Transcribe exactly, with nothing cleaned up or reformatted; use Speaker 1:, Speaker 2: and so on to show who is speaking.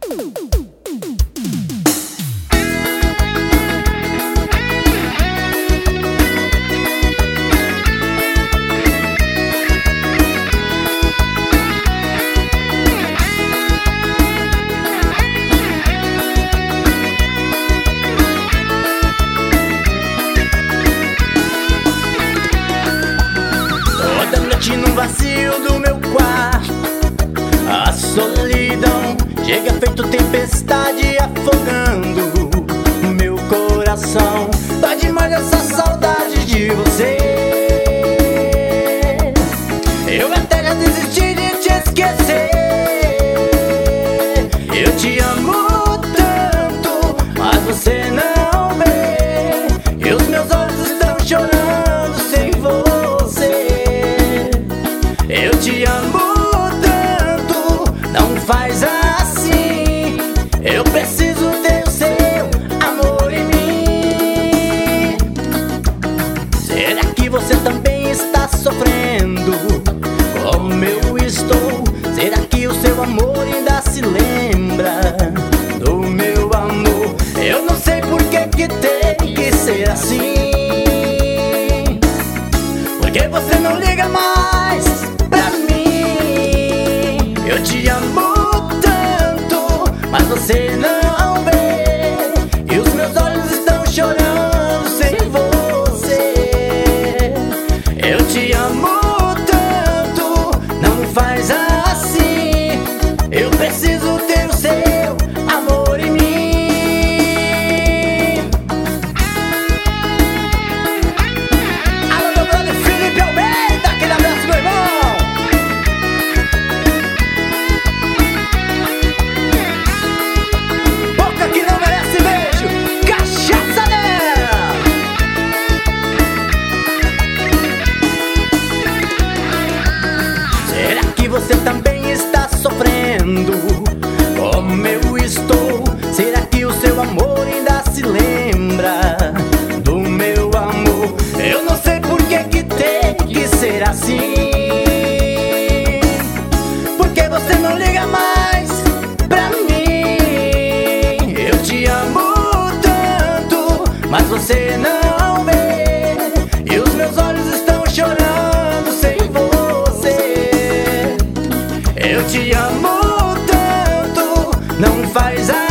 Speaker 1: No vazio do meu quarto, a solidão chega feito tempestade afogando meu coração. Dói demais essa saudade de você. Eu até já desisti de te esquecer. Eu te amo tanto, mas você não vê. E os meus olhos estão chorando sem você. Eu te amo tanto, não faz assim. Eu preciso ter o seu amor em mim. Será que você também está sofrendo como eu estou? Será que o seu amor ainda se lembra do meu amor? Eu não sei por que que tem que ser assim. Porque você não liga mais pra mim. Eu te amo tanto, mas você não vê. E os meus olhos estão chorando sem você. Eu te amo tanto, não faz assim. Eu preciso ter o seu amor em mim. Alô, meu brother Felipe Almeida, aquele abraço, meu irmão. Boca que não merece beijo, cachaça nela. Será que você também está sofrendo como eu estou? Será que o seu amor ainda se lembra do meu amor? Eu não sei por que que tem que ser assim. Porque você não liga mais pra mim. Eu te amo tanto, mas você não vê. E os meus olhos estão chorando sem você. Eu te amo tanto, não faz a